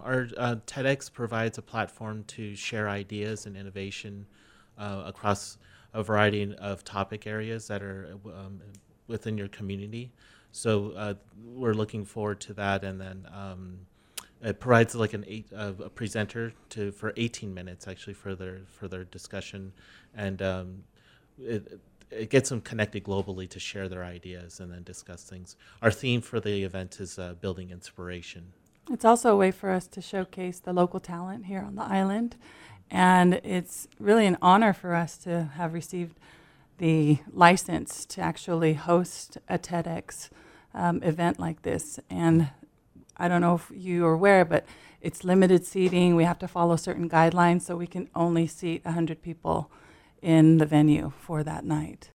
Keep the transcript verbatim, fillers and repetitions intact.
our uh, TEDx provides a platform to share ideas and innovation uh, across a variety of topic areas that are um, within your community. So uh, we're looking forward to that, and then um, it provides like an eight, uh, a presenter to for eighteen minutes actually for their for their discussion, and um, it it gets them connected globally to share their ideas and then discuss things. Our theme for the event is uh, building inspiration. It's also a way for us to showcase the local talent here on the island, and it's really an honor for us to have received the license to actually host a TEDx um, event like this. And I don't know if you are aware, but it's limited seating. We have to follow certain guidelines, so we can only seat one hundred people in the venue for that night.